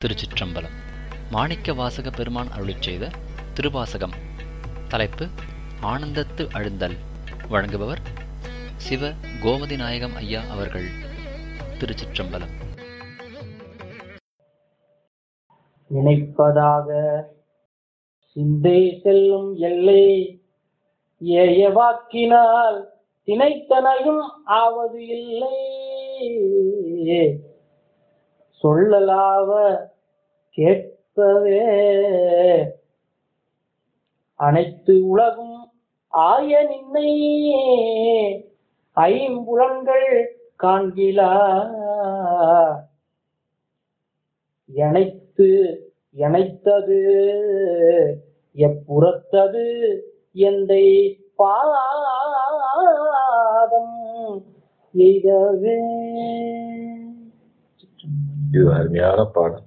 திருச்சிற்றம்பலம். மாணிக்க வாசக பெருமான் அருளிச் செய்த திருவாசகம். தலைப்பு ஆனந்தத்து அழுந்தல். வழங்குபவர் சிவ கோமதி நாயகம் ஐயா அவர்கள். திருச்சிற்றம்பலம். நினைப்பதாக சிந்தை செல்லும் எல்லை ஏய வாக்கினால் தினைத்தனையும் ஆவது இல்லை. சொல்லலாவ கேட்பவே அனைத்து உலகும் ஆய நின்னை ஐம்புலன்கள் காண்கிலா. எனைத்தது எப்புறத்தது எந்தை பாதம் எய்தவே. இது அருமையான பாடம்.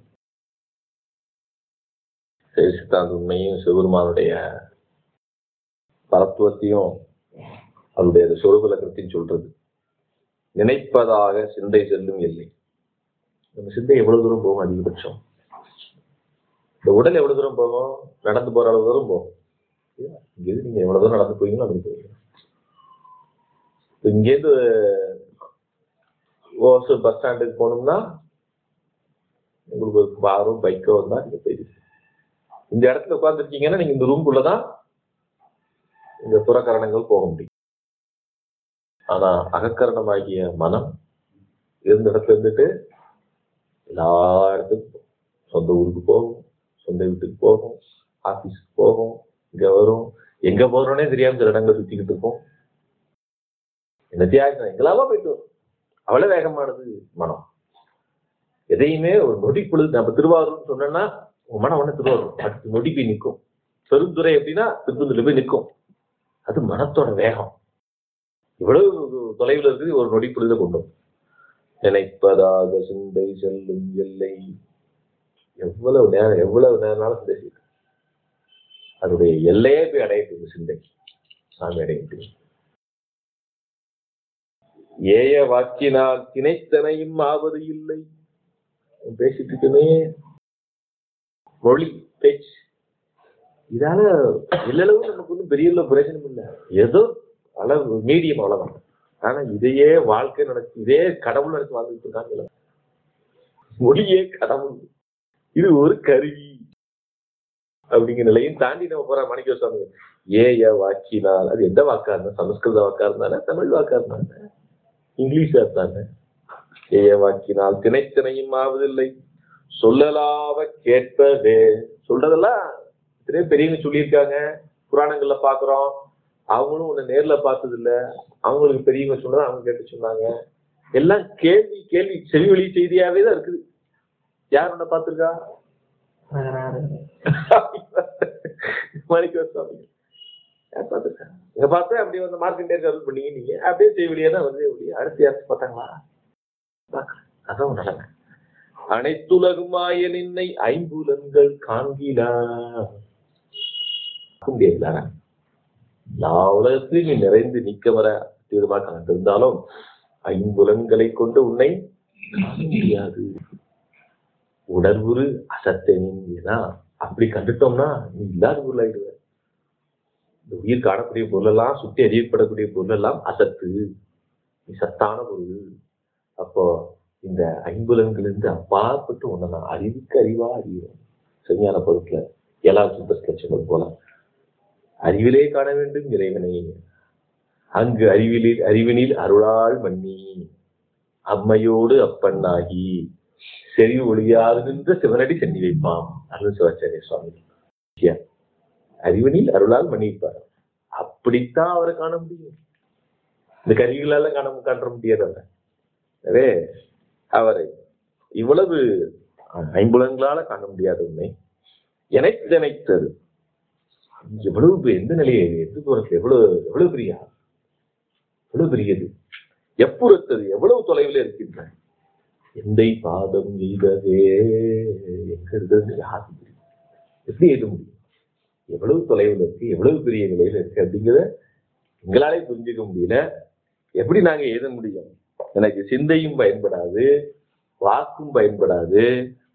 சித்தாந்த உண்மையும் சிவபெருமானுடைய பரத்துவத்தையும் அவருடைய சொருபலக்கத்தையும் சொல்றது. நினைப்பதாக சிந்தை செல்லும் எல்லை. நம்ம சிந்தை எவ்வளவு தூரம் போகும்? அதிகபட்சம் இந்த உடல் எவ்வளவு தூரம் போகும்? நடந்து போற அளவு தூரம் போகும். இங்கேருந்து நீங்க எவ்வளவு தூரம் நடந்து போவீங்களோ அப்படி போவீங்க. இங்கேருந்து ஓசூர் பஸ் ஸ்டாண்டுக்கு போகணும்னா உங்களுக்கு ஒரு காரோ பைக்கோ வந்தா நீங்க போயிடுச்சு. இந்த இடத்துல உட்கார்ந்துருக்கீங்கன்னா நீங்க இந்த ரூம்குள்ளதான் இந்த புறக்கரணங்கள் போக முடியும். ஆனா அகக்கரணமாகிய மனம் இருந்த இடத்துல இருந்துட்டு எல்லா இடத்துக்கும் சொந்த ஊருக்கு போகும், சொந்த வீட்டுக்கு போகும், ஆபீஸுக்கு போகும், இங்க வரும். எங்க போறோன்னே தெரியாம சில இடங்களை சுத்திக்கிட்டு இருக்கோம். என்ன தியாகம் எங்களாவா போயிட்டு வரும். அவ்வளவு வேகமானது மனம். எதையுமே ஒரு நொடி பொழுது நம்ம திருவாரூர்னு சொன்னோம்னா உங்க மனம் ஒண்ணு திருவாரூர் அடுத்து நொடி போய் நிற்கும். பெருந்துறை அப்படின்னா திருப்பந்துல போய் நிற்கும். அது மனத்தோட வேகம். இவ்வளவு தொலைவில் இருக்குது ஒரு நொடி பொழுத கொண்டு. நினைப்பதாக சிந்தை செல்லும் எல்லை. எவ்வளவு நேரம்னாலும் சிந்தை செய்யும். அதனுடைய எல்லையே போய் அடையிட்டு சிந்தை சாமி அடையிட்டு. ஏய வாக்கினால் தினைத்தனையும் ஆவது இல்லை. பேசிட்டு இருக்குமே மொழி பேச்சு. இதால எல்லளவு நமக்கு ஒன்றும் பெரிய பிரயோஜனம் இல்லை. ஏதோ அளவு மீடியம் அவ்வளவுதான். ஆனா இதையே வாழ்க்கை நினைச்சு இதே கடவுள் நினைச்சு வாழ்ந்துட்டு இருக்காங்க. மொழியே கடவுள், இது ஒரு கருவி அப்படிங்கிற நிலையும் தாண்டி நம்ம போற மாணிக்க சுவாமி. ஏய வாக்கினால் அது எந்த வாக்கா இருந்தா, சமஸ்கிருத வாக்கா இருந்தானே, தமிழ் வாக்கா இருந்தானே, இங்கிலீஷா இருந்தானே. ஏய வாக்கினால் தினைத்தனையும் ஆவதில்லை. சொல்லலாவ கேட்பதே. சொல்றதெல்லாம் இத்தனையும் பெரியவங்க சொல்லியிருக்காங்க, புராணங்கள்ல பாக்குறோம். அவங்களும் உன்னை நேர்ல பார்த்தது இல்ல, அவங்களுக்கு பெரியவங்க சொன்னதை அவங்க கேட்டு சொன்னாங்க. எல்லாம் கேள்வி செவி வழி செய்தியாவே தான் இருக்குது. யார் உன்னை பார்த்திருக்கா? மாணிக்க சுவாமி யார் பார்த்திருக்கா? இங்க பார்த்தா அப்படி வந்து மார்க்கெண்டேர் அருள் பண்ணீங்க. நீங்க அப்படியே செவி வழியா தான் வந்து அடுத்து யாருக்கு பார்த்தாங்களா? அதான் நடன. அனைத்துலகுமாய நின்னை ஐம்புலன்கள் காண்கிலா. முடியாதுல. எல்லா உலகத்திலும் நீ நிறைந்து நிக்க வர தீவிரமாக கண்டிருந்தாலும் ஐம்புலன்களை கொண்டு உன்னை காண முடியாது. உணர்வுரு அசத்தேனா அப்படி கண்டுட்டோம்னா நீ இல்லாத பொருள் ஆயிடுவ. இந்த உயிர் காணக்கூடிய பொருள் எல்லாம், சுற்றி அறியப்படக்கூடிய பொருள் எல்லாம் அசத்து, நீ சத்தான பொருள். அப்போ இந்த ஐம்புலன்கள் இருந்து அப்பாற்பட்டு உன்னை நான் அறிவுக்கு அறிவா அறிவோம். சரியான பொருட்களை ஏழாவது சுத்தம் போல அறிவிலே காண வேண்டும் இறைவனை. அங்கு அறிவினில் அருளால் மன்னி அம்மையோடு அப்பண்ணாகி செறி ஒளியாது நின்ற சிவனடி சென்னி வைப்பான். அருள் சிவாச்சாரிய சுவாமி அறிவினில் அருளால் மன்னிப்பார். அப்படித்தான் அவரை காண முடியும். இந்த கருவிகளால காண முடியாதவ. எனவே அவரை இவ்வளவு ஐம்புலன்களால காண முடியாத உண்மை நினைத்தது. எவ்வளவு எந்த நிலையை எந்த தூரத்தில் எவ்வளவு பெரியது, எப்புறத்தது எவ்வளவு தொலைவில் இருக்கின்ற எந்தை பாதம் எய்தவே. எங்க இருக்கிறது யாருக்கு தெரியும்? எப்படி எழுத முடியும்? எவ்வளவு தொலைவில் இருக்கு, எவ்வளவு பெரிய நிலையில இருக்கு அப்படிங்கிறத எங்களாலே புரிஞ்சுக்க முடியல. எப்படி நாங்க எழுத முடியும்? எனக்கு சிந்தையும் பயன்படாது, வாக்கும் பயன்படாது,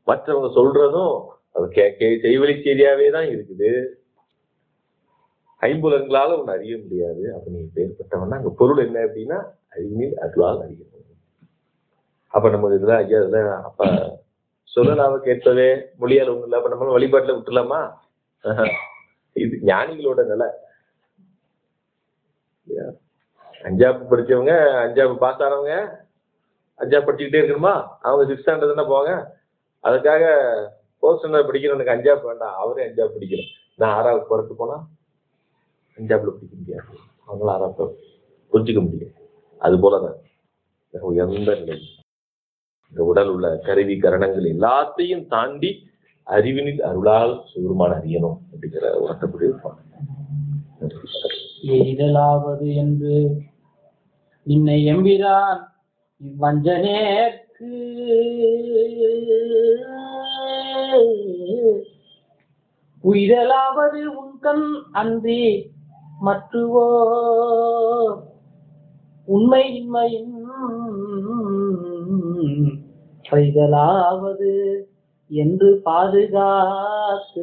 மற்றவங்க சொல்றதும் அது செய்வழி செய்தியாவே தான் இருக்குது. ஐம்புலன்களால ஒண்ணு அறிய முடியாது. அப்ப நீ பேர்பட்டவன்னா அங்க பொருள் என்ன அப்படின்னா அறிவினில் அருளால் அறியணும். அப்ப நம்ம இதுல ஐயா இதுல அப்ப சொல்லலாம கேட்பவே மொழியால் ஒண்ணு இல்லை. அப்ப நம்ம வழிபாட்டுல விட்டுலாமா? இது ஞானிகளோட நிலை. அஞ்சாப்பு படிச்சவங்க, அஞ்சாப்பு பாஸ் ஆனவங்க அஞ்சாப்பு படிச்சுக்கிட்டே இருக்கணுமா? அவங்க 6th ஸ்டாண்டர்ட் தானே போவாங்க. அதுக்காக 4th ஸ்டாண்டர்ட் படிக்கிறவனுக்கு அஞ்சாப்பு வேண்டாம், அவரே அஞ்சாப்பு படிக்கணும். நான் 6வது புறத்து போனா அஞ்சாப்புல பிடிக்க முடியாது, அவங்களும் 6வது புரிஞ்சுக்க முடியாது. அது போலதான் உயர்ந்த நிலை. இந்த உடல் உள்ள கருவி கரணங்கள் எல்லாத்தையும் தாண்டி அறிவினில் அருளால் சிவருமான அறியணும் அப்படிங்கிற உணர்த்தக்கூடிய எய்தலாவது என்று நின்னை எம்பிரான் இவ்வஞ்சனேற்கு உயிரலாவது உன்கண் அன்றி மற்றுவோ உண்மையின்மையின் பைதலாவது என்று பாதுகாத்து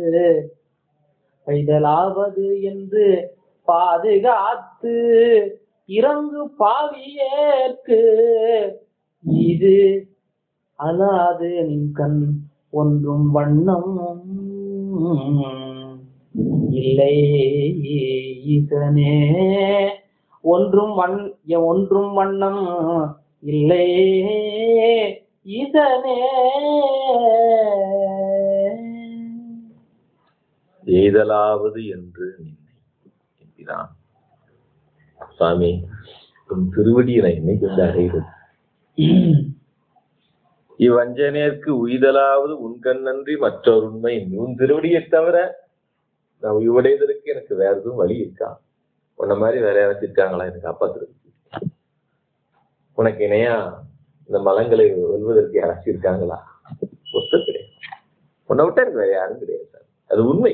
பைதலாவது என்று பாதுகாத்து இறங்கு பாவியேற்கு இது அலாது நின் கண் ஒன்றும் வண்ணம் இல்லை ஈசனே. ஒன்றும் வண்ணம் இல்லை ஈசனே. எய்தலாவது என்று என்கிறான் சுவாமி. உன் திருவடியை இன்னைக்கு வந்து அடைகிறது. இவ்வஞ்சனேற்கு உய்தலாவது உன்கண் நன்றி மற்றொரு உண்மை. உன் திருவடியை தவிர நான் உய்வடைவதற்கு எனக்கு வேற எதுவும் வழி இருக்கா? உன்ன மாதிரி வேற யாராச்சும் இருக்காங்களா எனக்கு காப்பாத்துறதுக்கு? உனக்கு இணையா இந்த மலங்களை வெல்வதற்கு யாராச்சும் இருக்காங்களா? ஒருத்தர் கிடையாது. உன்னை விட்டா எனக்கு வேற யாரும் கிடையாது சார். அது உண்மை.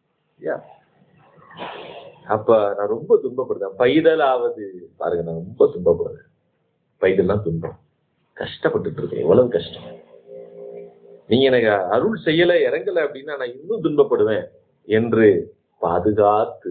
அப்ப நான் ரொம்ப துன்பப்படுறேன். பைதலாவது பாருங்க, நான் ரொம்ப துன்பப்படுறேன். பைதல்லாம் துன்பம், கஷ்டப்பட்டுட்டு இருக்கேன். எவ்வளவு கஷ்டம். நீங்க எனக்கு அருள் செய்யல, இறங்கல அப்படின்னா நான் இன்னும் துன்பப்படுவேன் என்று பாதுகாத்து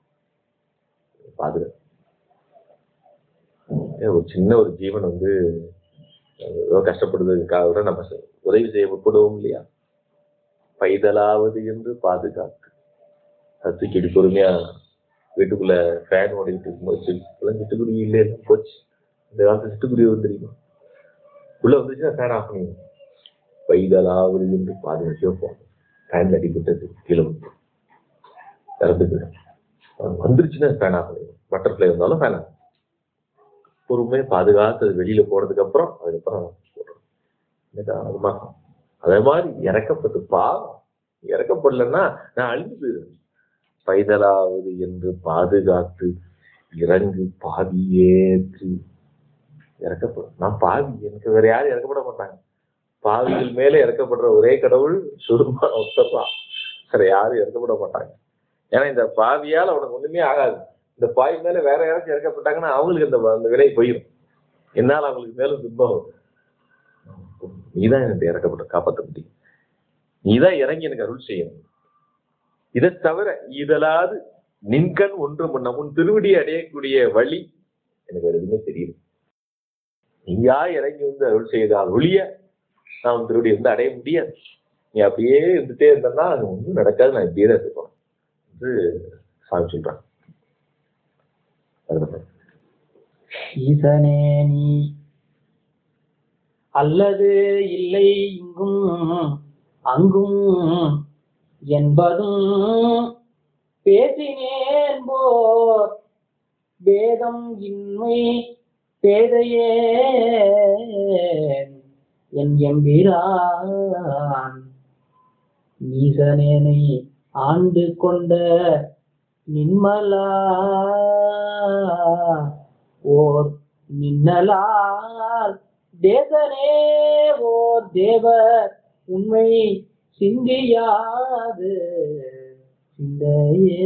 ஒரு சின்ன ஒரு ஜீவன் வந்து கஷ்டப்படுவதற்காக நம்ம உதவி செய்யப்படுவோம் இல்லையா? பைதலாவது என்று பாதுகாத்து தூக்கிட்டு பொறுமையா வீட்டுக்குள்ள ஃபேன் ஓடிட்டு இருக்கும்போது சிட்டுக்குருவி இல்லை எல்லாம் போச்சு. இந்த காலத்துல சிட்டுக்குருவி வந்துருமா? உள்ள வந்துச்சுன்னா ஃபேன் ஆஃப் பண்ணிடும். பைதலாவது என்று பாதுகாத்து வைப்போம். ஃபேன்ல அடிபட்டது கீழே வந்து இறந்துட்டு வந்துருச்சுன்னா ஃபேன் ஆஃப் பண்ணிடும். பட்டர்ஃப்ளை இருந்தாலும் ஃபேன் ஆஃப். பொறுமையை பாதுகாத்து அது வெளியில போனதுக்கு அப்புறம் அதுக்கப்புறம் போடுறோம். அதே மாதிரி இறக்கப்பட்டு பாவம் இறக்கப்படலன்னா நான் அழிஞ்சு போயிடுவேன். பைதலாவது என்று பாதுகாத்து இறங்கு பாவியேற்று இறக்கப்படும். நான் பாவி, எனக்கு வேற யாரும் இறக்கப்பட மாட்டாங்க. பாவிகள் மேல இறக்கப்படுற ஒரே கடவுள் சுருமான ஒத்தர்தான். வேற யாரும் இறக்கப்பட மாட்டாங்க. ஏன்னா இந்த பாவியால் அவனுக்கு ஒண்ணுமே ஆகாது. இந்த பாவி மேல வேற யாராச்சும் இறக்கப்பட்டாங்கன்னா அவங்களுக்கு அந்த விலை போயிடும். என்னால் அவங்களுக்கு மேலும் துன்பம். நீதான் எனக்கு இறக்கப்பட்ட காப்பாற்ற முடியும். நீதான் இறங்கி எனக்கு அருள் செய்யணும். இதை தவிர இதலாது நின்கண் ஒன்று முன்ன உன் திருவடியை அடையக்கூடிய வழி எனக்கு வேற எதுவுமே தெரியுது. நீயா இறங்கி வந்து அருள் செய்தால் ஒழிய நான் உன் திருவடியை வந்து அடைய முடியாது. நீ அப்படியே இருந்துட்டே இருந்தேன்னா அது ஒன்றும் நடக்காது. நான் இப்படியே தான் இருப்பேன் என்று சாமி சொல்றான். ஈசனே நீ அல்லது இல்லை இங்கும் அங்கும் என்பதும் பேசினேன் போர் பேதம் இன்மை பேதையே என் எம்பிரான் நீசனேனை ஆண்டு கொண்ட நின்மலா ஓர் நின்னலால் தேசனே ஓர் தேவ உண்மை சிந்தியாது சிந்தையே.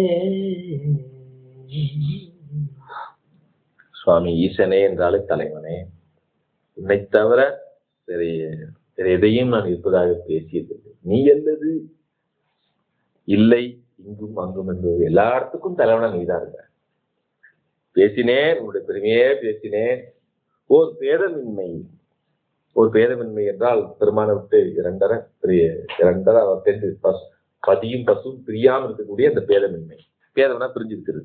சுவாமி ஈசனே என்றாலே தலைவனே, உன்னை தவிர சரி எதையும் நான் இருப்பதாக பேசியதில்லை. நீ அல்லது இல்லை இங்கும் அங்கும் என்பது எல்லா இடத்துக்கும் தலைவனா நீதான் இருக்க. பேசினேன், உன்னுடைய பெருமையே பேசினேன். ஓர் பேதமின்மை, ஒரு பேதமின்மை என்றால் பெருமான விட்டு இரண்டரை அவர் தெரிஞ்சு பதியும் பசுவும் பிரியாமல் இருக்கக்கூடிய அந்த பேதமின்மை. பேதம்னா பிரிஞ்சிருக்கிறது.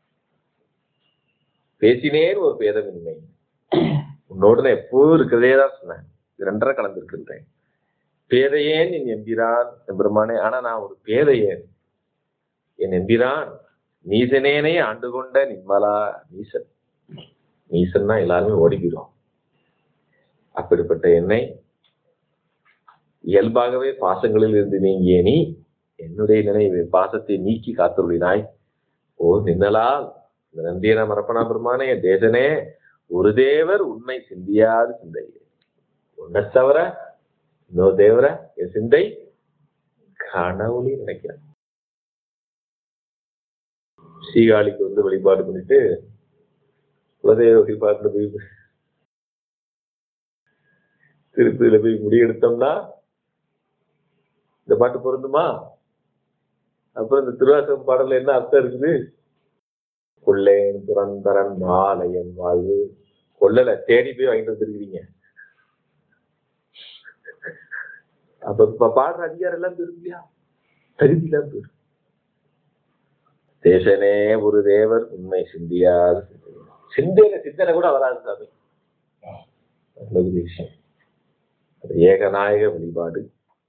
பேசினேன் ஒரு பேதமின்மை. உன்னோடு நான் எப்போதும் இருக்கிறதே தான் சொன்னேன். இரண்டரை கலந்திருக்கின்றேன். பேதையேன் என் எம்பிரான் எம்பெருமானே. ஆனா நான் ஒரு பேதையேன். என் எம்பிரான் நீசனேனே ஆண்டு கொண்ட நின்மலா. நீசன், நீசன்னா எல்லாருமே ஓடிக்கிறோம். அப்படிப்பட்ட என்னை இயல்பாகவே பாசங்களில் இருந்து நீங்கிய நீ என்னுடைய நினைவு பாசத்தை நீக்கி காத்துள்ளினாய். ஓ நின்னலால் இந்த நந்தியன மரப்பனா பெருமானே, தேசனே ஒரு தேவர் உண்மை சிந்தியாது சிந்தை. உன்னை தவிர இன்னொரு தேவர என் சிந்தை கனவுலி நினைக்கிறேன். சீகாழிக்கு வந்து வழிபாடு பண்ணிட்டு குலதெய்வ வழிபாட்டுல போய் திருப்பதியில போய் முடிவெடுத்தோம்னா இந்த பாட்டு பொருந்துமா? அப்புறம் இந்த திருவாசகம் பாடல்ல என்ன அர்த்தம் இருக்குது? கொள்ளேன் புறந்தரன் மாலையன் வாழ்வு. கொள்ளல தேடி போய் வாங்கிட்டு வந்துருக்கிறீங்க. அப்ப பாடுற அதிகாரம் எல்லாம் போயிரும் இல்லையா? தகுதி எல்லாம் போயிரும். தேசனே ஒரு தேவர் உண்மை சிந்தியாது சிந்தனை கூட வராது சாமி. நல்ல விஷயம். அது ஏகநாயக வழிபாடு,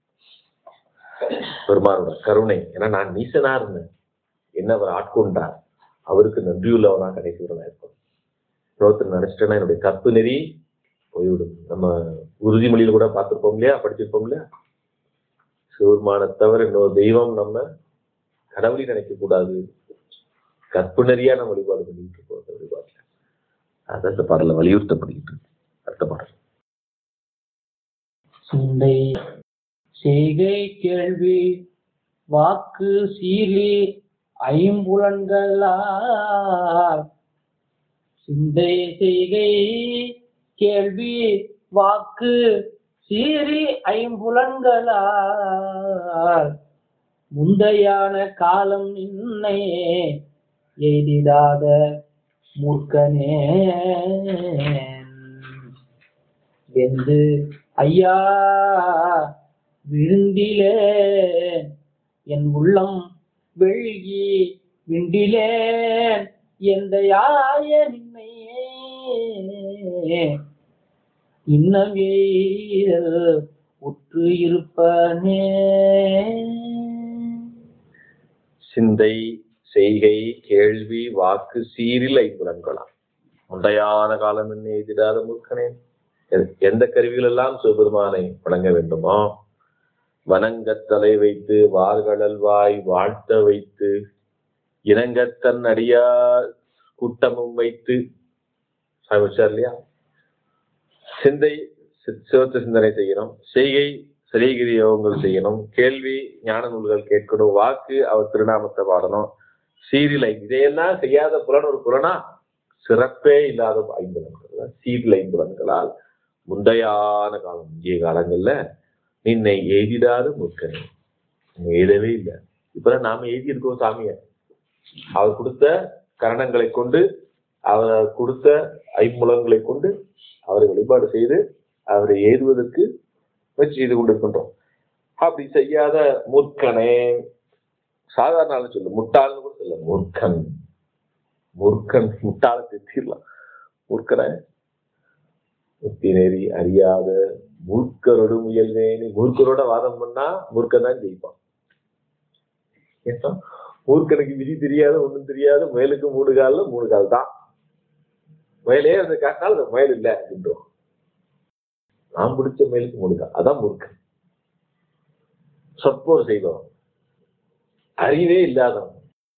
பெருமானோட கருணை. ஏன்னா நான் நீசனா இருந்தேன், என்ன அவர் ஆட்கொண்டார், அவருக்கு நன்றியுள்ளவனா கடைசிவரனா இருக்கும். இன்னொருத்தர் நினைச்சிட்டேன்னா என்னுடைய கற்பு நெறி போய்விடும். நம்ம உறுதிமொழியில கூட பார்த்திருப்போம் இல்லையா, படிச்சிருப்போம் இல்லையா? சிவபெருமானை தவிர இன்னொரு தெய்வம் நம்ம கடவுளை நினைக்க கூடாது, கற்பு நெறியா நம்ம வழிபாடு பண்ணிட்டு இருக்கோம். அந்த வழிபாட்டுல அதான் இந்த பாடல வலியுறுத்தப்படுகிட்டு அடுத்த பாடல். சிந்தை செய்கை கேள்வி வாக்கு சீலி ஐம்புலன்களால். சிந்தை செய்கை கேள்வி வாக்கு சீறி ஐம்புலன்களால் முந்தையான காலம் நின்னை எய்திடாத மூர்க்கனே. வெந்து ஐயா விழுந்திலே என் உள்ளம் வெள்கி விண்டிலேன் எந்த யாய நின்னையே இன்னம் எய்தல் உற்று இருப்பனே. சிந்தை செய்கை கேள்வி வாக்கு சீரில் ஐம்புலன்களாம் முந்தையான காலம் என்ன எய்திடாத மூர்க்கனே. எந்த கருவிகள் எல்லாம் சிவபெருமானை வணங்க வேண்டுமோ வணங்கத்தலை வைத்து வார்கடல் வாய் வாழ்த்த வைத்து இனங்கத்தன் அடியார் கூட்டமும் வைத்து சாமிச்சார் இல்லையா? சிந்தை சிவத்த சிந்தனை செய்யணும், செய்கை சரீகிரி யோகங்கள் செய்யணும், கேள்வி ஞான நூல்கள் கேட்கணும், வாக்கு அவர் திருநாமத்தை பாடணும், சீரில் இதையெல்லாம் செய்யாத புலன் ஒரு புலனா? சிறப்பே இல்லாத ஐம்புலன்கள். சீரில் ஐம்புலன்களால் முந்தையான காலம் முந்தைய காலங்கள்ல நின்னை எய்திடாத மூர்க்கனே. எழுதவே இல்லை. இப்பதான் நாம எழுதி இருக்கோம் சாமிய. அவர் கொடுத்த கரணங்களை கொண்டு, அவர் கொடுத்த ஐம்புலன்களை கொண்டு அவரை வழிபாடு செய்து அவரை எழுதுவதற்கு முயற்சி செய்து கொண்டிருக்கின்றோம். அப்படி செய்யாத மூர்க்கனே. சாதாரண சொல்லு, முட்டாள்னு கூட சொல்ல, மூர்க்கன். மூர்க்கன் முட்டாளை தெத்திடலாம். மூர்க்கனை முத்தி நெறி அறியாத மூர்க்கரோடு முயல்வேனி. மூர்க்கரோட வாதம் பண்ணா மூர்க்கன் தான் ஜெயிப்பான். மூர்க்கனுக்கு விதி தெரியாது, ஒண்ணும் தெரியாது. முயலுக்கு 3 கால்ல 3 கால் தான். முயலே அந்த காட்டினால் அந்த முயல் இல்லை அப்படின்றோம். நாம் பிடிச்ச முயலுக்கு 3 கால், அதான் மூர்க்கன். சொற்போர் செய்தோம், அறிவே இல்லாதவன்.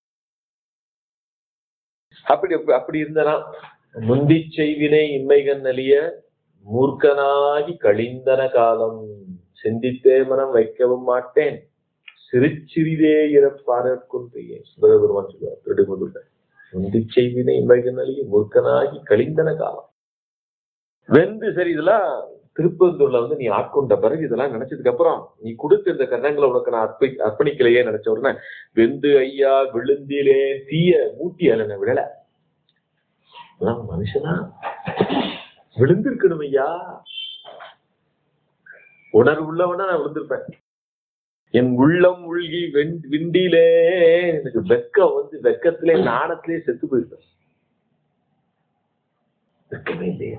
அப்படி இருந்தனா முந்தி செய்வினை இன்மைகன் அழிய மூர்க்கனாகி கழிந்தன காலம் சிந்தித்தே மனம் வைக்கவும் மாட்டேன் சிறிதே இறப்பாரற்கொன்றையே. சுபரபெருமான் சொல்லுவார் திருடுமுதுல. முந்தி செய்வினை இன்மைகன் அழிய மூர்க்கனாகி கழிந்தன காலம். வெந்து சரி இதெல்லாம் திருப்பந்தூர்ல வந்து நீ ஆட்கொண்ட பிறகு இதெல்லாம் நினைச்சதுக்கு அப்புறம் நீ கொடுத்த இந்த கரணங்களை உனக்கு நான் அர்ப்பணிக்கலையே நினைச்ச உடனே வெந்து ஐயா விழுந்திலே தீய மூட்டி அலனை விடல. மனுஷனா விழுந்திருக்கணும் ஐயா. உணர்வு உள்ளவனா நான் விழுந்திருப்பேன். என் உள்ளம் உள்கி விண்டிலே எனக்கு வெக்கம் வந்து வெக்கத்திலே நாணத்திலே செத்து போயிருப்பேன். வெக்கமே இல்லையே.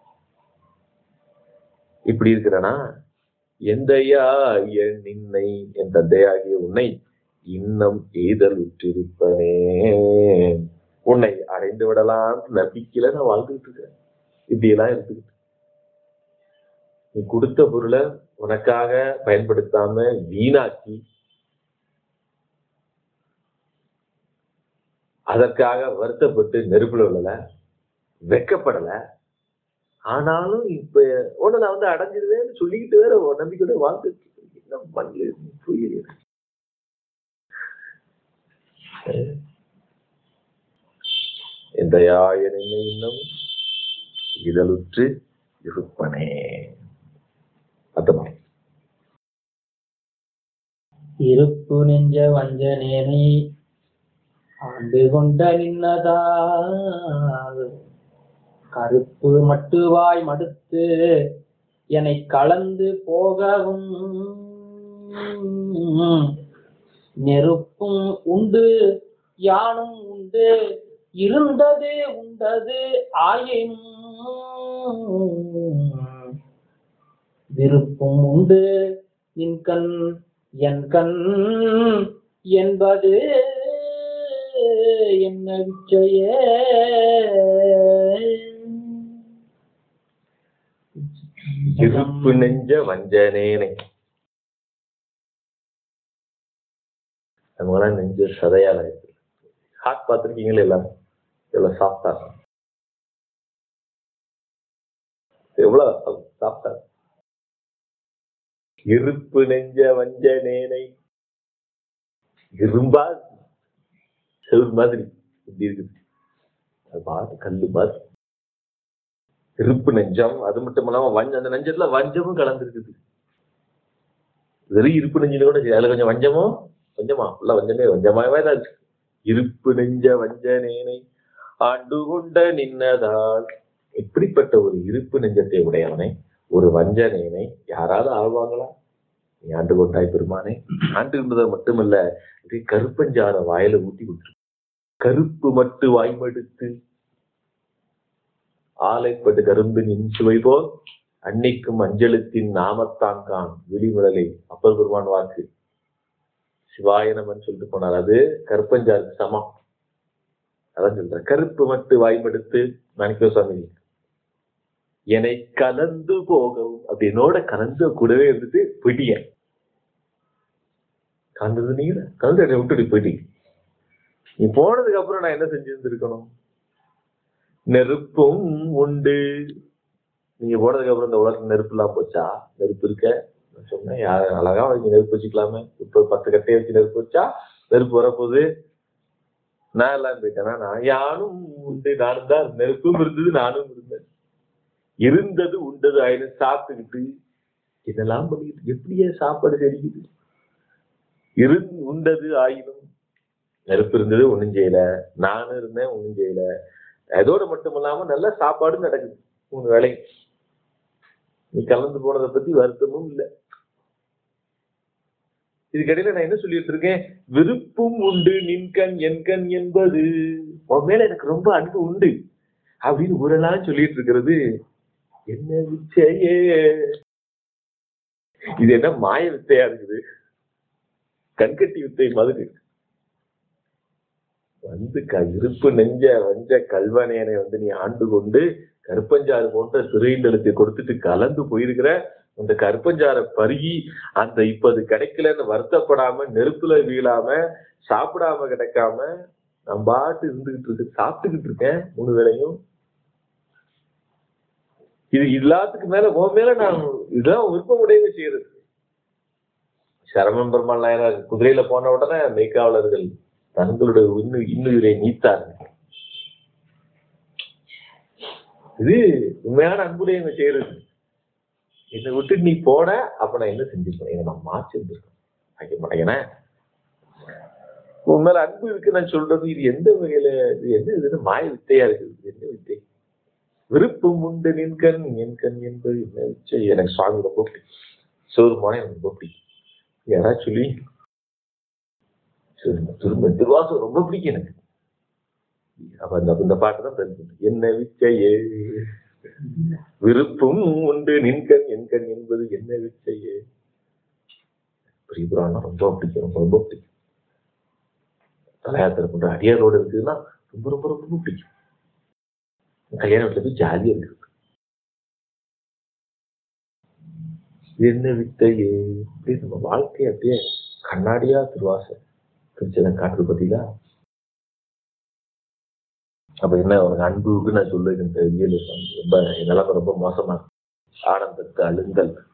இப்படி இருக்கிறனா எந்தையா என் நின்னை என் தந்தையாகிய உன்னை இன்னும் எய்தல் உற்றிருப்பனே. உன்னை அடைந்து விடலாம் நம்பிக்கையில நான் வாழ்ந்துட்டு இருக்கேன். இப்படி எல்லாம் இருந்துகிட்டு நீ கொடுத்த பொருளை உனக்காக பயன்படுத்தாம வீணாக்கி அதற்காக வருத்தப்பட்டு நெருப்புல விழல, வெக்கப்படல. ஆனாலும் இப்ப உன்னை நான் வந்து அடைஞ்சிருவேன்னு சொல்லிக்கிட்டு வேற நம்பிக்கையோட வாழ்ந்துட்டு இந்த யாயனை இன்னும் இதழுற்று இருப்பனே. அத்தமா இருப்பு நெஞ்ச வஞ்சனேனை ஆண்டு கொண்ட நின்னதால் கருப்பு மட்டுவாய் மடுத்து என்னை கலந்து போகவும் நெருப்பும் உண்டு யானும் உண்டு இருந்தது உண்டது ஆயினும் விருப்பும் உண்டு நின் கண் என் கண் என்பது என்ன விச்சய. இருப்பு நெஞ்ச வஞ்சனேனை. நம்மளாம் நெஞ்ச சதையால இருக்கு. ஹார்ட் பார்த்துருக்கீங்களா? எல்லாம் எவ்வளவு சாஃப்டா, எவ்வளவு சாஃப்டா. இருப்பு நெஞ்ச வஞ்சனேனை. இரும்பா செவுரு மாதிரி இப்படி இருக்குது. அது பார்த்து கல்லு பார்த்து இருப்பு நெஞ்சம். அது மட்டும் இல்லாம அந்த நெஞ்சத்துல வஞ்சமும் கலந்துருக்குது. வெறும் இருப்பு நெஞ்சில கூட அதுல கொஞ்சம் வஞ்சமும் கொஞ்சமா உள்ள வஞ்சமே வஞ்சமாவே தான் இருக்கு. இருப்பு நெஞ்ச வஞ்சனேனை ஆண்டு கொண்ட நின்னதால். இப்படிப்பட்ட ஒரு இருப்பு நெஞ்சத்தை உடையவனை, ஒரு வஞ்சனேனை யாராவது ஆழ்வாங்களா? நீ ஆண்டு கொண்டாய் பெருமானே. ஆண்டு கொண்டதை மட்டுமல்ல, இது கருப்பஞ்சார வாயில ஊட்டி விட்டு கருப்பு மட்டு வாய்மடுத்து ஆலைப்பட்டு கரும்பின் இன்சுவை போல் அன்னைக்கும் அஞ்சலித்தின் நாமத்தான் கான் விழிமுழலை. அப்பர் பெருமான் வாக்கு. சிவாயனமன் சொல்லிட்டு போனார். அது கருப்பஞ்சாருக்கு சமம். அதான் சொல்ற. கருப்பு மட்டு வாய்மடுத்து மாணிக்க சுவாமி என்னை கலந்து போகவும் அப்படி என்னோட கலந்து கூடவே இருந்துட்டு போயிட்டீங்க. கலந்தது நீங்க கலந்து என்னை விட்டுட்டு போயிட்டீங்க. நீ போனதுக்கு அப்புறம் நான் என்ன செஞ்சிருந்திருக்கணும்? நெருப்பும் உண்டு. நீங்க போனதுக்கு அப்புறம் இந்த உலகம் நெருப்பு எல்லாம் போச்சா? நெருப்பு இருக்க சொன்னேன். அழகா நீங்க நெருப்பு வச்சுக்கலாமே. இப்ப 10 கட்டையை வச்சு நெருப்பு வச்சா நெருப்பு வரப்போகுது. நான் எல்லாம் போயிட்டேன்னா நான் யானும் உண்டு. நானும் தான். நெருப்பும் இருந்தது, நானும் இருந்தேன். இருந்தது உண்டது ஆயிரம் சாப்பிட்டுக்கிட்டு இதெல்லாம் பண்ணிக்கிட்டு எப்படியே சாப்பாடு செடிக்குது. உண்டது ஆயினும் நெருப்பு இருந்தது, ஒண்ணும் செய்யல. நானும் இருந்தேன், ஒண்ணும் செய்யல. அதோட மட்டும் இல்லாம நல்ல சாப்பாடு நடக்குது 3 வேளை. நீ கலந்து போனதை பத்தி வருத்தமும் இல்லை. இதுக்கடையில நான் என்ன சொல்லிட்டு இருக்கேன்? விருப்பும் உண்டு நின்கண் என் கண் என்பது. உன் மேல எனக்கு ரொம்ப அன்பு உண்டு அப்படின்னு ஊரெல்லாம் சொல்லிட்டு இருக்கிறது என்ன விச்சையே? இது என்ன மாய வித்தையா இருக்குது? கண்கட்டி வித்தை மாதிரி வந்து இருப்பு நெஞ்ச வஞ்ச கல்வனேனை வந்து நீ ஆண்டு கொண்டு கருப்பஞ்சாறு போன்ற சிறைண்டலத்தை கொடுத்துட்டு கலந்து போயிருக்கிற. அந்த கருப்பஞ்சார பருகி அந்த இப்ப அது கிடைக்கலன்னு வருத்தப்படாம, நெருப்புல வீழாம, சாப்பிடாம கிடைக்காம நான் பாட்டு இருந்துகிட்டு இருக்கு, சாப்பிட்டுக்கிட்டு இருக்கேன் 3 வேளையும். இது எல்லாத்துக்கு மேல உன் மேல நான் இதெல்லாம் விருப்பம் உடையவே செய்யறது. சரவண பெருமாள் நாயனார் குதிரையில போன உடனே மெய்க்காவலர்கள் தங்களுடைய இன்னுயிரை நீத்தார்கள். இது உண்மையான அன்புடையவங்க செய்யறது. என்னை விட்டு நீ போன அப்ப நான் என்ன செஞ்சிருப்பேன்? என்னை நான் மாற்றிருந்திருக்கேன். வைக்க மாட்டேங்கண்ணே. உன் மேல அன்பு இருக்கு நான் சொல்றது. இது எந்த வகையில இது என்ன இதுன்னு மாய வித்தையா இருக்குது. இது என்ன வித்தை? விருப்பம் உண்டு நின்கண் என் கண் என்பது என்ன விச்சை? எனக்கு சுவாமி ரொம்ப பிடிக்கும். சிவருமானே எனக்கு ரொம்ப பிடிக்கும். யாராவது சொல்லி திரும்ப திருவாசகம் ரொம்ப பிடிக்கும் எனக்கு. அப்ப இந்த பாட்டு தான் தெரிஞ்சு என்ன விச்சையே விருப்பம் உண்டு நின்கண் என் கண் என்பது என்ன விச்சையே. பெரிய புராணம் ரொம்ப பிடிக்கும். ரொம்ப ரொம்ப பிடிக்கும். தலையாத்திரை பண்ற அடியாரோட இருக்குதுன்னா ரொம்ப ரொம்ப ரொம்ப பிடிக்கும். கல்யாண வீட்டுல போய் ஜாலியா இருக்குது. என்ன வித்தையே அப்படியே நம்ம வாழ்க்கையை அப்படியே கண்ணாடியா திருவாசம் திருச்செல்லாம் காட்டுறது பார்த்தீங்களா? அப்ப என்ன உனக்கு அன்புக்கு நான் சொல்லுவேன். ரொம்ப நிலைமை ரொம்ப மோசமா. ஆனந்தத்து அழுங்கல்